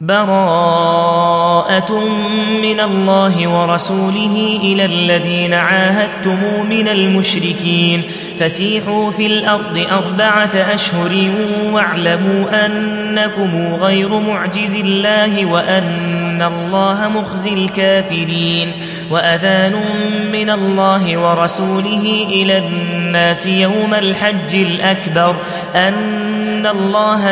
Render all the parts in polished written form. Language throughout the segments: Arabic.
براءة من الله ورسوله إلى الذين عاهدتم من المشركين فسيحوا في الأرض 4 أشهر واعلموا أنكم غير معجز الله وأن الله مخزي الكافرين وأذان من الله ورسوله إلى الناس يوم الحج الأكبر أن الله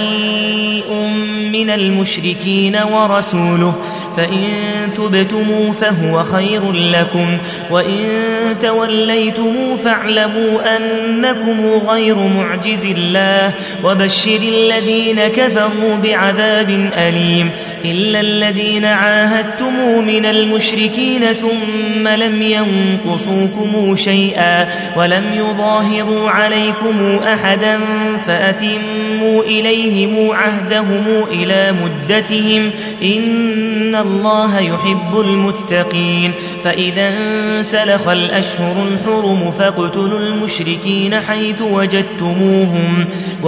بريء من المشركين ورسوله فإن تبتموا فهو خير لكم وإن توليتموا فاعلموا أنكم غير معجز الله وبشر الذين كفروا بعذاب أليم إلا الذين عاهدتم من المشركين ثم لم ينقصوكم شيئا ولم يظاهروا عليكم أحدا فأتموا إليهم عهدهم إلى مدتهم إن الله يحب المتقين فإذا انسلخ الأشهر الحرم فاقتلوا المشركين حيث وجدتموهم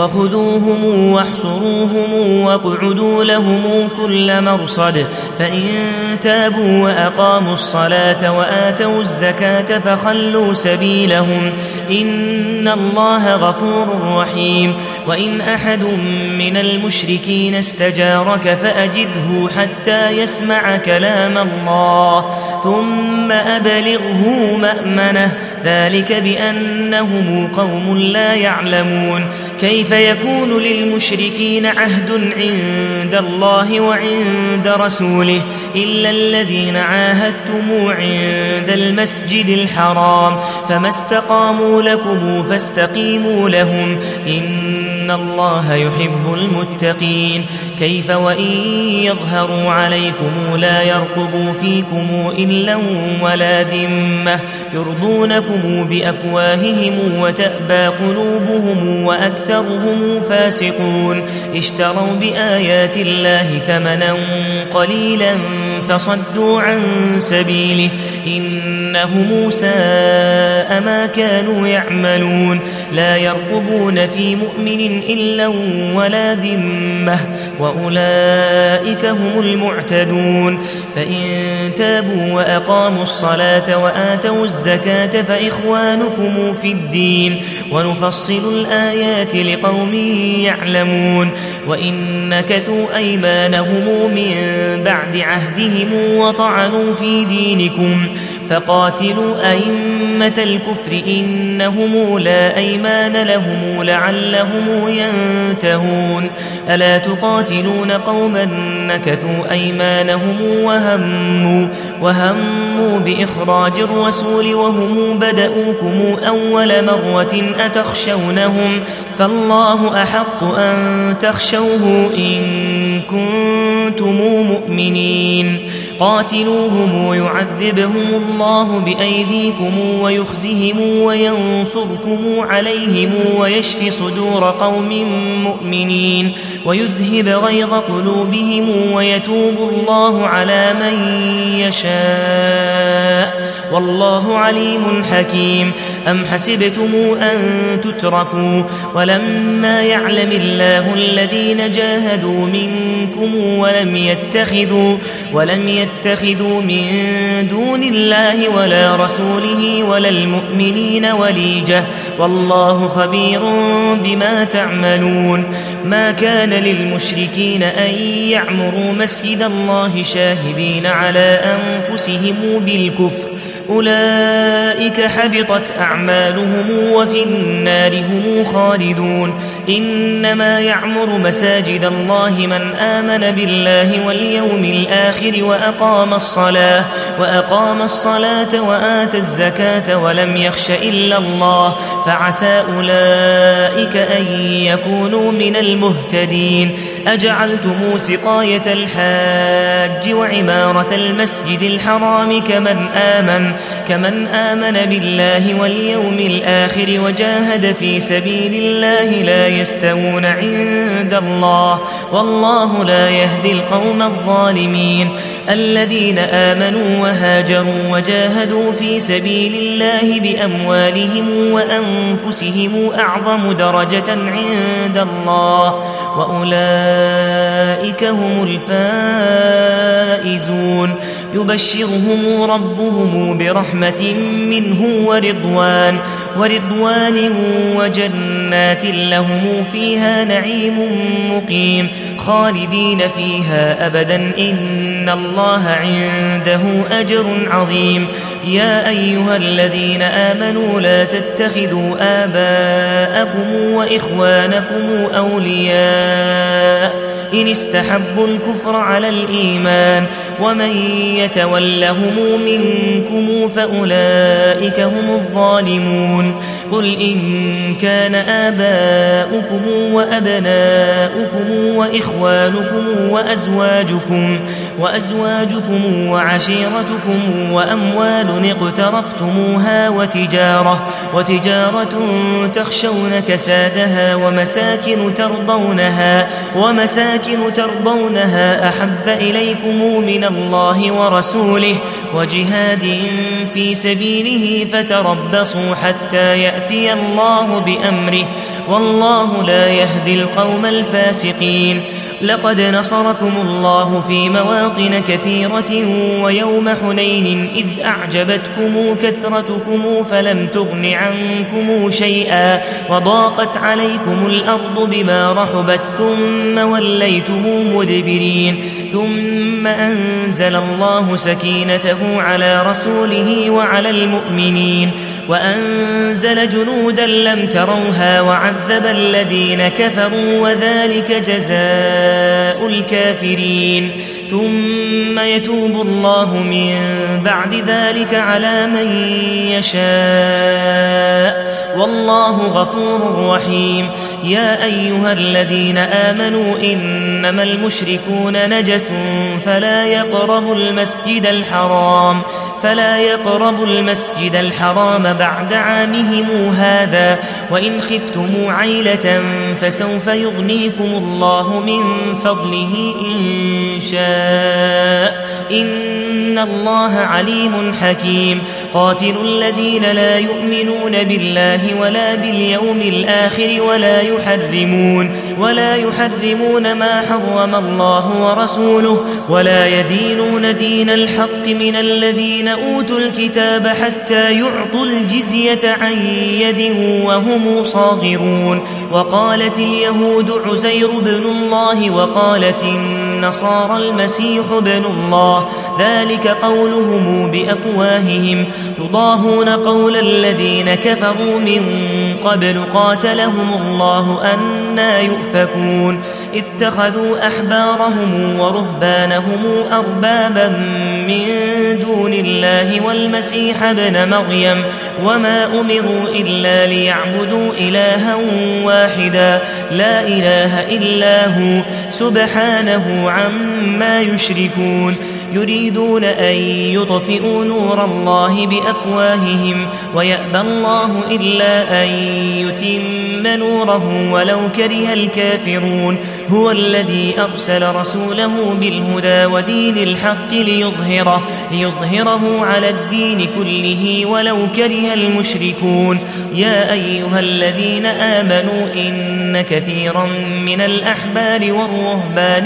وخذوهم واحصروهم واقعدوا لهم كل مرصد فإن تابوا وأقاموا الصلاة وآتوا الزكاة فخلوا سبيلهم إن الله غفور رحيم وإن أحد من المشركين استجارك فأجره حتى يسمع كلام الله ثم أبلغه مأمنه ذلك بأنهم قوم لا يعلمون كيف يكون للمشركين عهد عند الله وعند رسوله إلا الذين عاهدتم عند المسجد الحرام فما استقاموا لكم فاستقيموا لهم إن الله يحب المتقين كيف وإن يظهروا عليكم لا يرقبوا فيكم إلا ولا ذمة يرضونكم بأفواههم وتأبى قلوبهم وأكثرهم فاسقون اشتروا بآيات الله ثمنا قليلا فصدوا عن سبيله إنهم ساء ما كانوا يعملون لا يرقبون في مؤمن إلا ولا ذمة وأولئك هم المعتدون فإن تابوا وأقاموا الصلاة وآتوا الزكاة فإخوانكم في الدين ونفصل الآيات لقوم يعلمون وإن نكثوا أيمانهم من بعد عهدهم وطعنوا في دينكم فقاتلوا أئمة الكفر إنهم لا أيمان لهم لعلهم ينتهون ألا تقاتلون قوما نكثوا أيمانهم وهموا بإخراج الرسول وهم بدؤوكم أول مرة أتخشونهم فالله أحق أن تخشوه إن كنتم مؤمنين قاتلوهم يعذبهم الله بأيديكم ويخزهم وينصركم عليهم ويشفي صدور قوم مؤمنين ويذهب غيظ قلوبهم ويتوب الله على من يشاء والله عليم حكيم أم حسبتم أن تتركوا ولما يعلم الله الذين جاهدوا منكم ولم يتخذوا من دون الله ولا رسوله ولا المؤمنين وليجة والله خبير بما تعملون ما كان للمشركين أن يعمروا مسجد الله شاهدين على أنفسهم بالكفر أولئك حبطت أعمالهم وفي النار هم خالدون إنما يعمر مساجد الله من آمن بالله واليوم الآخر وأقام الصلاة وآتى الزكاة ولم يخش إلا الله فعسى أولئك أن يكونوا من المهتدين أجعلتم سقاية الحاج وعمارة المسجد الحرام كمن آمن بالله واليوم الآخر وجاهد في سبيل الله لا يستوون عند الله والله لا يهدي القوم الظالمين الذين آمنوا وهاجروا وجاهدوا في سبيل الله بأموالهم وأنفسهم أعظم درجة عند الله وأولئك فأولئك هم الفائزون يبشرهم ربهم برحمة منه ورضوان وجنات لهم فيها نعيم مقيم خالدين فيها أبدا إن الله عنده أجر عظيم يا أيها الذين آمنوا لا تتخذوا آباءكم وإخوانكم أولياء إن استحبوا الكفر على الإيمان ومن يتولهم منكم فأولئك هم الظالمون قل إن كان آباؤكم وأبناؤكم وإخوانكم وأزواجكم وعشيرتكم وأموال اقترفتموها وتجارة تخشون كسادها ومساكن ترضونها أحب إليكم من الله ورسوله وجهاد في سبيله فتربصوا حتى يأتي الله بأمره والله لا يهدي القوم الفاسقين لقد نصركم الله في مواطن كثيرة ويوم حنين إذ أعجبتكم كثرتكم فلم تغن عنكم شيئا وضاقت عليكم الأرض بما رحبت ثم وليتم مدبرين ثم أنزل الله سكينته على رسوله وعلى المؤمنين وأنزل جنودا لم تروها وعذب الذين كفروا وذلك جزاء الكافرين ثم يتوب الله من بعد ذلك على من يشاء والله غفور رحيم يا أيها الذين آمنوا إنما المشركون نجس فلا يقربوا المسجد الحرام بعد عامهم هذا وإن خفتم عيلة فسوف يغنيكم الله من فضله إن شاء إن الله عليم حكيم قاتلوا الذين لا يؤمنون بالله ولا باليوم الآخر ولا يحرمون ما حرم الله ورسوله ولا يدينون دين الحق من الذين أوتوا الكتاب حتى يعطوا الجزية عن يد وهم صاغرون وقالت اليهود عزير بن الله وقالت النصارى المسيح بن الله ذلك قولهم بأفواههم يضاهون قول الذين كفروا من قبل قاتلهم الله أنى يؤفكون اتخذوا أحبارهم ورهبانهم أربابا من دون الله والمسيح ابن مريم وما أمروا إلا ليعبدوا إلها واحدا لا إله إلا هو سبحانه عما يشركون يريدون أن يطفئوا نور الله بأفواههم ويأبى الله إلا أن يتم نوره ولو كره الكافرون هو الذي أرسل رسوله بالهدى ودين الحق ليظهره على الدين كله ولو كره المشركون يا أيها الذين آمنوا إن كثيرا من الأحبار والرهبان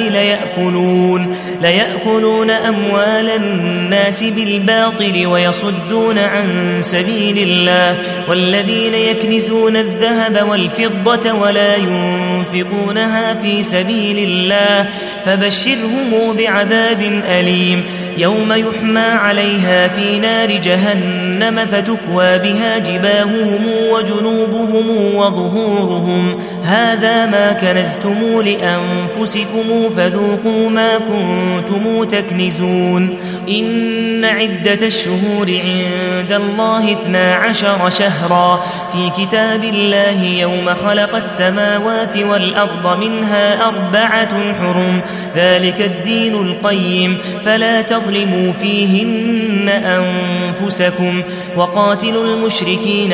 ليأكلون أموال الناس بالباطل ويصدون عن سبيل الله والذين يكنزون الذهب والفضة ولا ينفقونها في سبيل الله فبشرهم بعذاب أليم يوم يحمى عليها في نار جهنم فتكوى بها جباههم وجنوبهم وظهورهم هذا ما كنزتم لأنفسكم فذوقوا ما كنتم تكنزون إن عدة الشهور عند الله 12 شهرا في كتاب الله يوم خلق السماوات والأرض منها 4 حرم ذلك الدين القيم فلا تظلموا فيهن أنفسكم وقاتلوا المشركين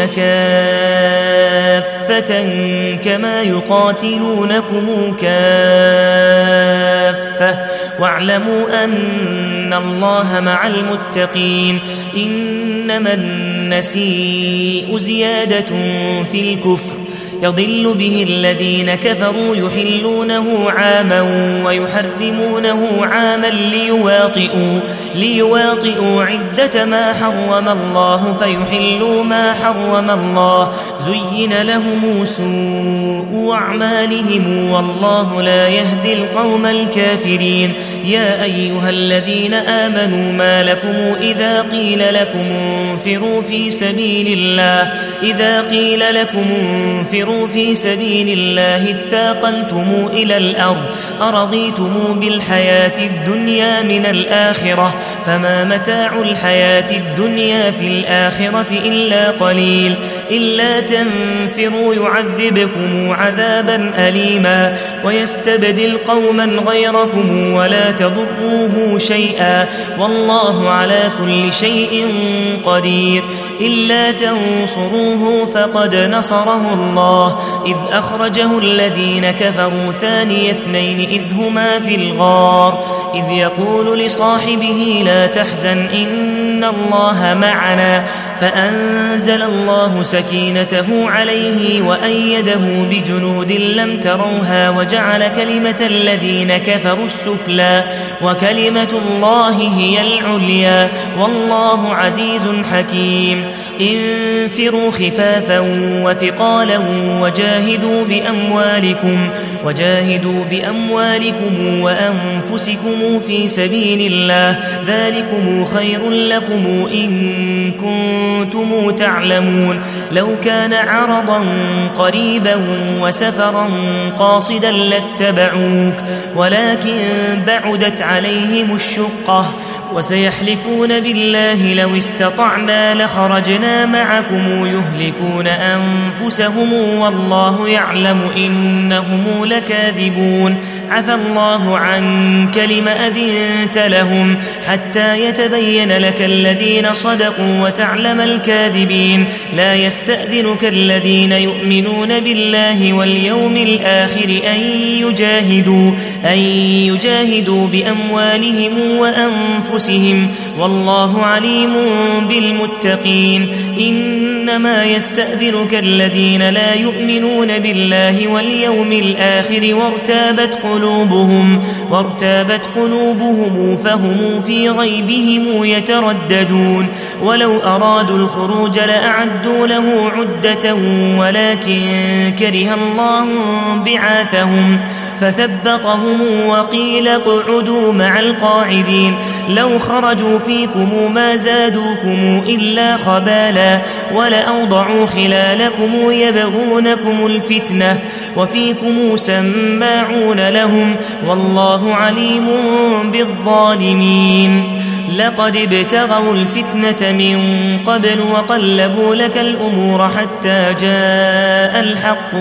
كافة كما يقاتلونكم كافة واعلموا أن الله مع المتقين إنما النسيء زيادة في الكفر يضل به الذين كفروا يحلونه عاما ويحرمونه عاما ليواطئوا عدة ما حرم الله فيحلوا ما حرم الله زين لهم سوء أعمالهم والله لا يهدي القوم الكافرين يا أيها الذين آمنوا ما لكم إذا قيل لكم انفروا في سبيل الله اثاقلتم إلى الأرض أرضيتم بالحياة الدنيا من الآخرة فما متاع الحياة الدنيا في الآخرة إلا قليل إلا تنفروا يعذبكم عذابا أليما ويستبدل قوما غيركم ولا تضروه شيئا والله على كل شيء قدير إلا تنصروه فقد نصره الله إذ أخرجه الذين كفروا ثاني اثنين إذ هما في الغار إذ يقول لصاحبه لا تحزن إن الله معنا فأنزل الله سكينته عليه وأيده بجنود لم تروها وجعل كلمة الذين كفروا السفلى وكلمة الله هي العليا والله عزيز حكيم انفروا خفافا وثقالا وجاهدوا بأموالكم وأنفسكم في سبيل الله ذلكم خير لكم إن كنتم تعلمون لو كان عرضا قريبا وسفرا قاصدا لاتبعوك ولكن بعدت عليهم الشقة وسيحلفون بالله لو استطعنا لخرجنا معكم يهلكون أنفسهم والله يعلم إنهم لكاذبون عفى الله عنك لم أذنت لهم حتى يتبين لك الذين صدقوا وتعلم الكاذبين لا يستأذنك الذين يؤمنون بالله واليوم الآخر أن يجاهدوا بأموالهم وأنفسهم والله عليم بالمتقين إنما يستأذنك الذين لا يؤمنون بالله واليوم الآخر وارتابت قلوبهم فهم في ريبهم يترددون ولو أرادوا الخروج لأعدوا له عدة ولكن كره الله بعاثهم فثبطهم وقيل اقعدوا مع القاعدين لو خرجوا فيكم ما زادوكم إلا خبالا ولأوضعوا خلالكم يبغونكم الفتنة وفيكم سماعون لهم والله عليم بالظالمين لقد ابتغوا الفتنة من قبل وقلبوا لك الأمور حتى جاء الحق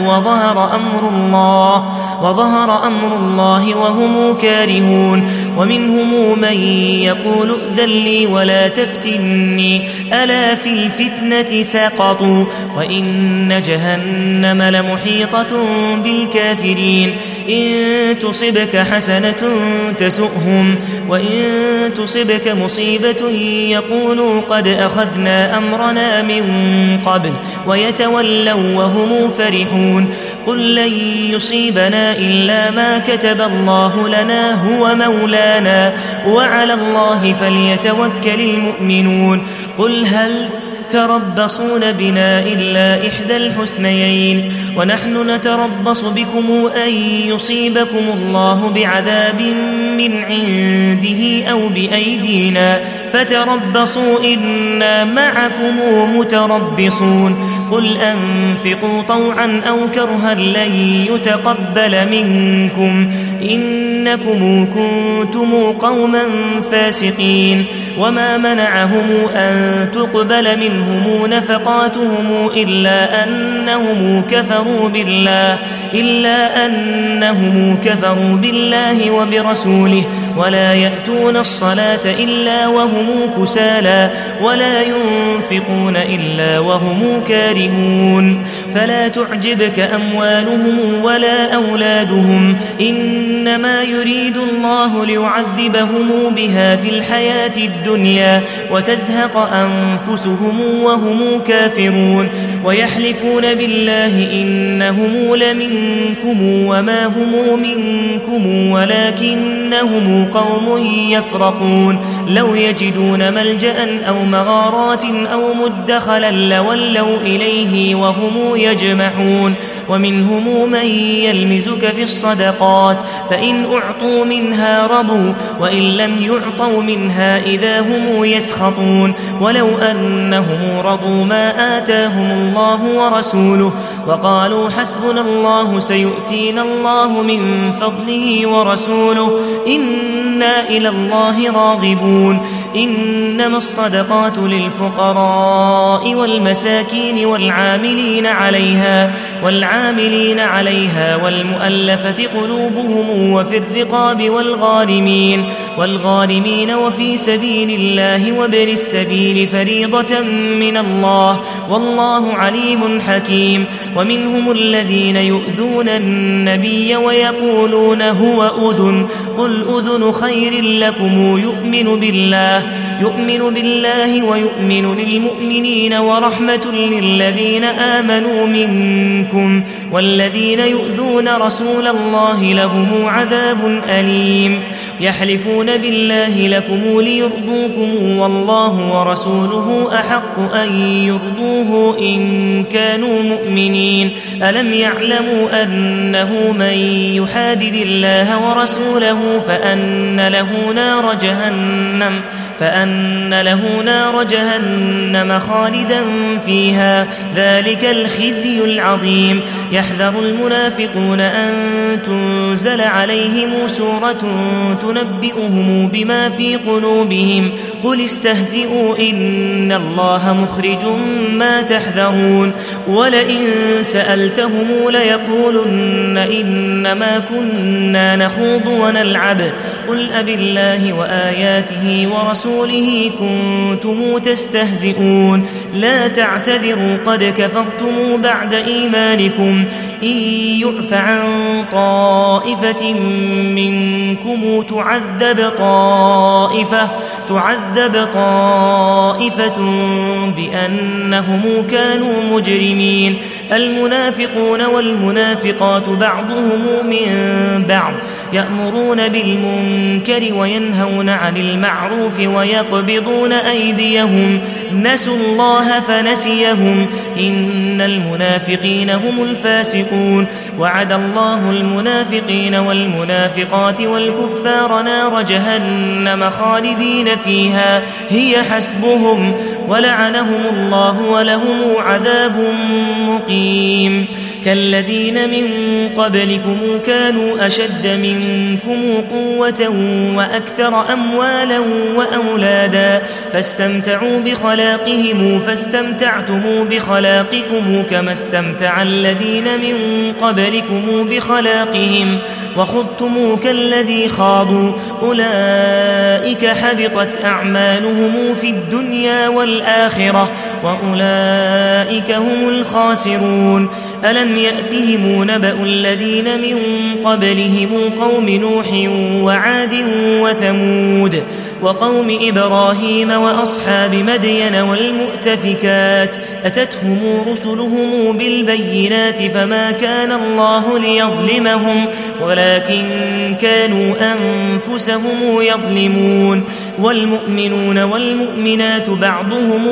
وظهر أمر الله وهم كارهون ومنهم من يقول ائذن لي ولا تفتني ألا في الفتنة سقطوا وإن جهنم لمحيطة بالكافرين إن تصبك حسنة تسؤهم وإن تصبك مصيبة يقولوا قد أخذنا أمرنا من قبل ويتولوا وهم فرحون قل لن يصيبنا إلا ما كتب الله لنا هو مولانا وعلى الله فليتوكل المؤمنون قل هل تربصون بنا إلا إحدى الحسنيين ونحن نتربص بكم أن يصيبكم الله بعذاب من عنده أو بأيدينا فتربصوا إنا معكم متربصون قل أنفقوا طوعا أو كرها لن يتقبل منكم إنكم كنتم قوما فاسقين وما منعهم أن تقبل منهم نفقاتهم إلا أنهم كفروا بالله وبرسوله ولا يأتون الصلاة إلا وهم كسالى ولا ينفقون إلا وهم كارهون فلا تعجبك أموالهم ولا أولادهم إنما يريد الله ليعذبهم بها في الحياة الدنيا وتزهق أنفسهم وهم كافرون ويحلفون بالله إنهم لمنكم وما هم منكم ولكنهم قوم يفرقون لو يجدون ملجأ أو مغارات أو مدخلا لولوا إليه وهم يجمحون ومنهم من يلمزك في الصدقات فإن أعطوا منها رضوا وإن لم يعطوا منها إذا هم يسخطون ولو أنهم رضوا ما آتاهم الله ورسوله وقالوا حسبنا الله سيؤتينا الله من فضله ورسوله إنا إلى الله راغبون إنما الصدقات للفقراء والمساكين والعاملين عليها والمؤلفة قلوبهم وفي الرقاب والغارمين وفي سبيل الله وابن السبيل فريضة من الله والله عليم حكيم ومنهم الذين يؤذون النبي ويقولون هو أذن قل أذن خير لكم يؤمن بالله ويؤمن للمؤمنين ورحمة للذين آمنوا منكم والذين يؤذون رسول الله لهم عذاب أليم يحلفون بالله لكم ليرضوكم والله ورسوله أحق أن يرضوه إن كانوا مؤمنين ألم يعلموا أنه من يحادد الله ورسوله فأن له نار جهنم خالدا فيها ذلك الخزي العظيم يحذر المنافقون أن تنزل عليهم سورة تنبئهم بما في قلوبهم قل استهزئوا إن الله مخرج ما تحذرون ولئن سألتهم ليقولن إنما كنا نخوض ونلعب قل أبالله وآياته ورسوله كنتم تستهزئون لا تعتذروا قد كفرتم بعد إيمانكم إن يعف عن طائفة منكم تعذب طائفة بأنهم كانوا مجرمين المنافقون والمنافقات بعضهم من بعض يأمرون بالمنكر وينهون عن المعروف ويقبضون أيديهم نسوا الله فنسيهم إن المنافقين هم الفاسقون وعد الله المنافقين والمنافقات والكفار نار جهنم خالدين فيها هي حسبهم ولعنهم الله ولهم عذاب مقيم كالذين من قبلكم كانوا أشد منكم قوة وأكثر أموالا وأولادا فاستمتعوا بخلاقهم فاستمتعتم بخلاقكم كما استمتع الذين من قبلكم بخلاقهم وخضتم كالذي خاضوا أولئك حبطت أعمالهم في الدنيا والآخرة وأولئك هم الخاسرون ألم يأتهم نبأ الذين من قبلهم قوم نوح وعاد وثمود وقوم إبراهيم وأصحاب مدين والمؤتفكات أتتهم رسلهم بالبينات فما كان الله ليظلمهم ولكن كانوا أنفسهم يظلمون والمؤمنون والمؤمنات بعضهم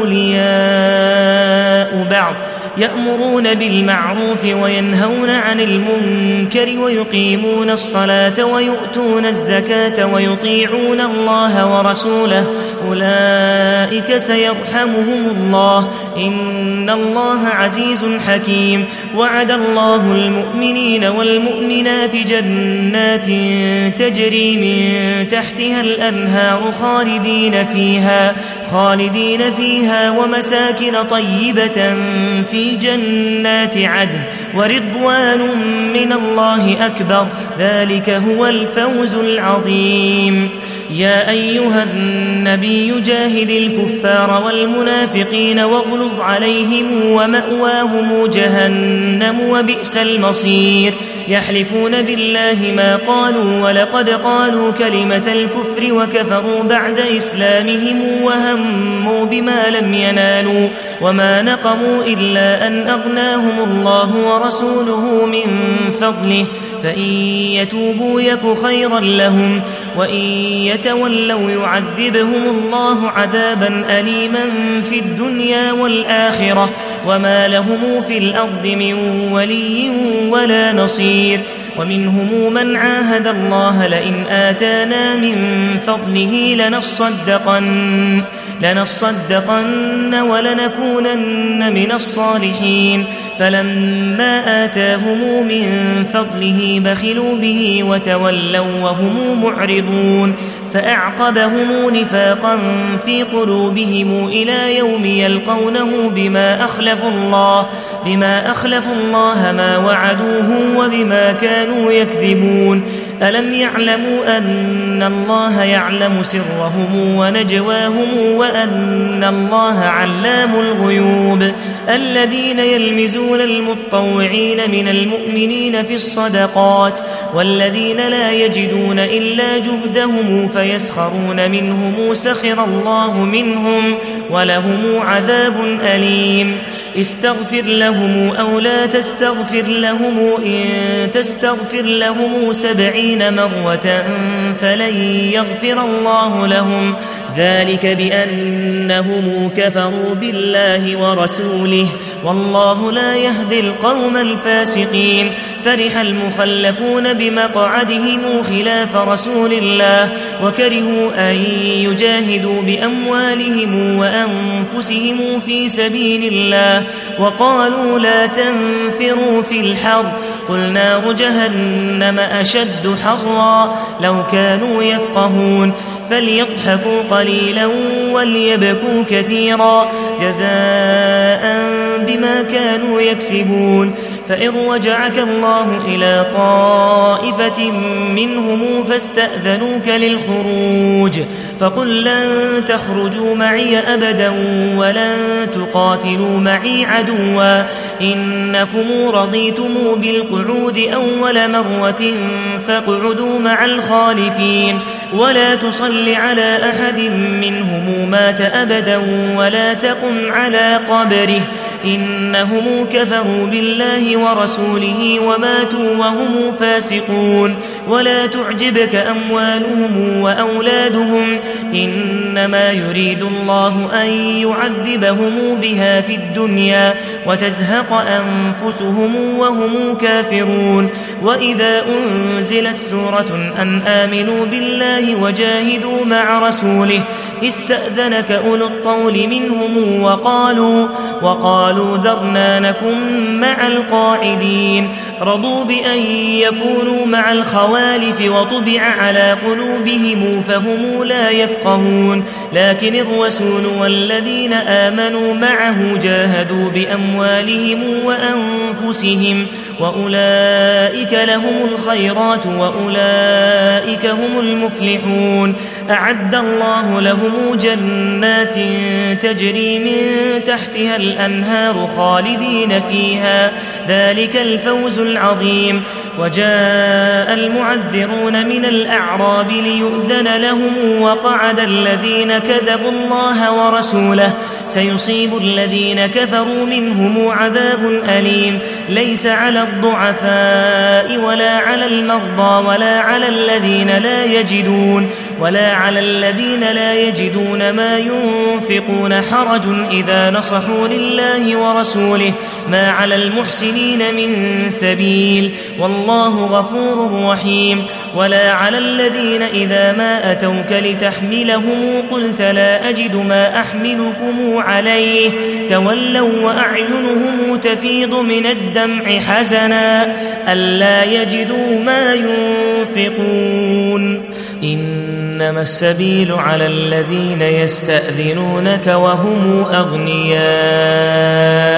أولياء بعض يأمرون بالمعروف وينهون عن المنكر ويقيمون الصلاة ويؤتون الزكاة ويطيعون الله ورسوله أولئك سيرحمهم الله إن الله عزيز حكيم وعد الله المؤمنين والمؤمنات جنات تجري من تحتها الأنهار خالدين فيها ومساكن طيبة في في جنات عدن ورضوان من الله أكبر، ذلك هو الفوز العظيم. يا أيها النبي جاهد الكفار والمنافقين واغلظ عليهم ومأواهم جهنم وبئس المصير. يحلفون بالله ما قالوا ولقد قالوا كلمة الكفر وكفروا بعد إسلامهم وهموا بما لم ينالوا وما نقموا إلا أن أغناهم الله ورسوله من فضله، فإن يتوبوا يك خيرا لهم وإن يتولوا يعذبهم الله عذابا أليما في الدنيا والآخرة وما لهم في الأرض من ولي ولا نصير. ومنهم من عاهد الله لئن آتانا من فضله لنصدقن ولنكونن من الصالحين، فلما آتاهم من فضله بخلوا به وتولوا وهم معرضون، فأعقبهم نفاقا في قلوبهم إلى يوم يلقونه بما أخلفوا الله ما وعدوه وبما كانوا يكذبون. ألم يعلموا أن الله يعلم سرهم ونجواهم وأن الله علام الغيوب؟ الذين يلمزون المتطوعين من المؤمنين في الصدقات والذين لا يجدون إلا جهدهم فيسخرون منهم سخر الله منهم ولهم عذاب أليم. استغفر لهم أو لا تستغفر لهم إن تستغفر لهم 70 مرة فلن يغفر الله لهم، ذلك بأنهم كفروا بالله ورسوله والله لا يهدي القوم الفاسقين. فرح المخلفون بمقعدهم خلاف رسول الله وكرهوا أن يجاهدوا بأموالهم وأنفسهم في سبيل الله وقالوا لا تنفروا في الحر، قل نار جهنم أشد حرا لو كانوا يفقهون. فليضحكوا قليلا وليبكوا كثيرا جزاء بما كانوا يكسبون. فإن رجعك الله إلى طائفة منهم فاستأذنوك للخروج فقل لن تخرجوا معي أبدا ولن تقاتلوا معي عدوا إنكم رضيتم بالقعود أول مرة فاقعدوا مع الخالفين ولا تصل على أحد منهم مات أبدا ولا تقم على قبره إنهم كفروا بالله ورسوله وماتوا وهم فاسقون. ولا تعجبك أموالهم وأولادهم إنما يريد الله أن يعذبهم بها في الدنيا وتزهق أنفسهم وهم كافرون. وإذا أنزلت سورة أن آمنوا بالله وجاهدوا مع رسوله استأذنك أولو الطول منهم وقالوا ذرنا نكن مع القاعدين. رضوا بأن يكونوا مع الخوالف وطبع على قلوبهم فهم لا يفقهون. لكن الرسول والذين آمنوا معه جاهدوا بأموالهم وأنفسهم وأولئك لهم الخيرات وأولئك هم المفلحون. أعد الله لهم جنات تجري من تحتها الأنهار خالدين فيها ذلك الفوز العظيم. وجاء المعذرون من الأعراب ليؤذن لهم وقعد الذين كذبوا الله ورسوله سيصيب الذين كفروا منهم عذاب أليم ليس على الضعفاء ولا على المرضى ولا على الذين لا يجدون ما ينفقون حرج إذا نصحوا لله ورسوله ما على المحسنين من سبيل والله غفور رحيم. ولا على الذين إذا ما أتوك لتحملهم قلت لا أجد ما أحملكم عليه تولوا وأعينهم تفيض من الدمع حزنا ألا يجدوا ما ينفقون. إنما السبيل على الذين يستأذنونك وهم أغنياء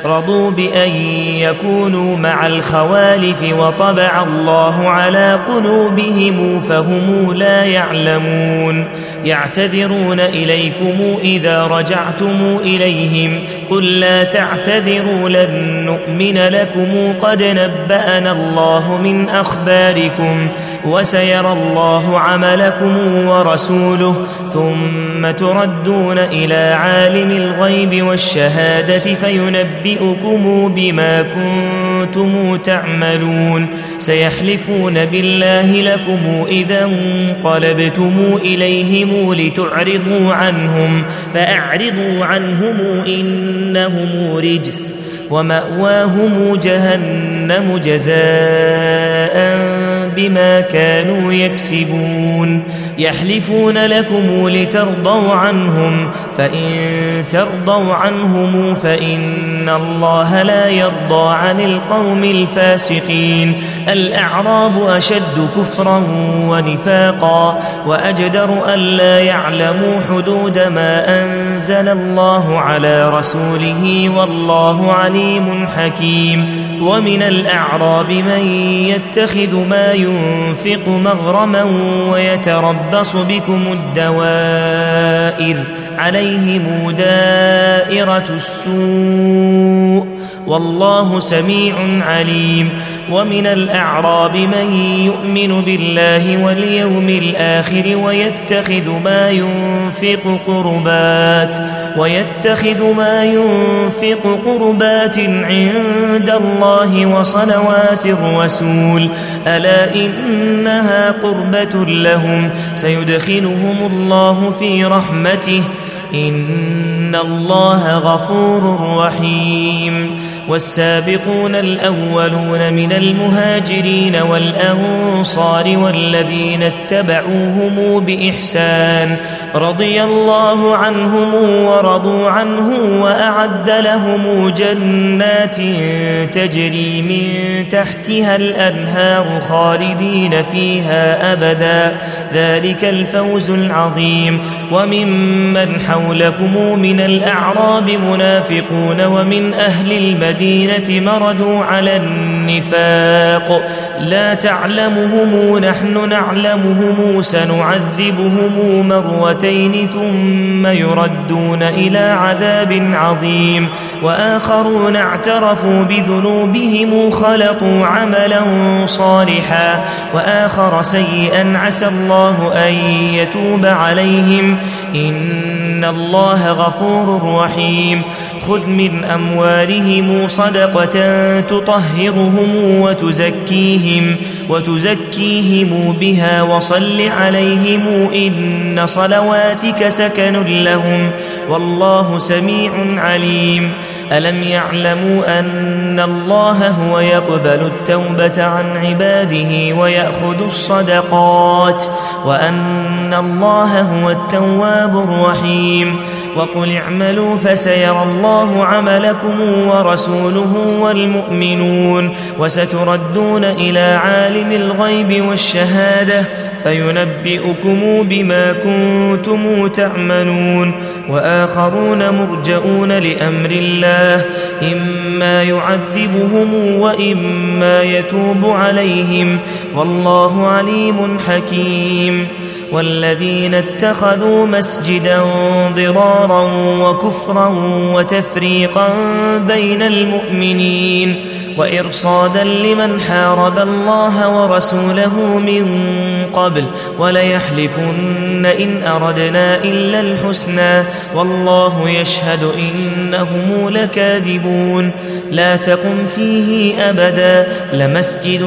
رضوا بأن يكونوا مع الخوالف وطبع الله على قلوبهم فهم لا يعلمون يعتذرون إليكم إذا رجعتم إليهم قل لا تعتذروا لن نؤمن لكم قد نبأنا الله من أخباركم وسيرى الله عملكم ورسوله ثم تردون إلى عالم الغيب والشهادة فينبئكم بما كنتم تعملون سيحلفون بالله لكم إذا انقلبتم إليهم لتعرضوا عنهم فأعرضوا عنهم إنهم رجس ومأواهم جهنم جزاء بما كانوا يكسبون يحلفون لكم لترضوا عنهم فإن ترضوا عنهم فإن الله لا يرضى عن القوم الفاسقين الأعراب أشد كفرا ونفاقا وأجدر ألا يعلموا حدود ما أنزل الله على رسوله والله عليم حكيم ومن الأعراب من يتخذ ما ينفق مغرما ويتربص بكم الدوائر عليهم دائرة السوء والله سميع عليم ومن الأعراب من يؤمن بالله واليوم الآخر ويتخذ ما ينفق قربات عند الله وصلوات الرسول ألا إنها قربة لهم سيدخلهم الله في رحمته إن الله غفور رحيم والسابقون الأولون من المهاجرين والأنصار والذين اتبعوهم بإحسان رضي الله عنهم ورضوا عنه وأعد لهم جنات تجري من تحتها الأنهار خالدين فيها أبدا ذلك الفوز العظيم وممن حولكم من الأعراب منافقون ومن أهل المدينة مردوا على النفاق لا تعلمهم نحن نعلمهم سنعذبهم مرتين ثم يردون إلى عذاب عظيم وآخرون اعترفوا بذنوبهم خلطوا عملا صالحا وآخر سيئا عسى الله أن يتوب عليهم إن الله غفور رحيم خذ من أموالهم صدقة تطهرهم وتزكيهم بها وصل عليهم إن صلواتك سكن لهم والله سميع عليم ألم يعلموا أن الله هو يقبل التوبة عن عباده ويأخذ الصدقات وأن الله هو التواب الرحيم وقل اعملوا فسيرى الله عملكم ورسوله والمؤمنون وستردون إلى عالم الغيب والشهادة فينبئكم بما كنتم تعملون وآخرون مرجؤون لأمر الله إما يعذبهم وإما يتوب عليهم والله عليم حكيم والذين اتخذوا مسجدا ضرارا وكفرا وتفريقا بين المؤمنين وإرصادا لمن حارب الله ورسوله من قبل وليحلفن إن أردنا إلا الحسنى والله يشهد إنهم لكاذبون لا تقم فيه أبدا لمسجد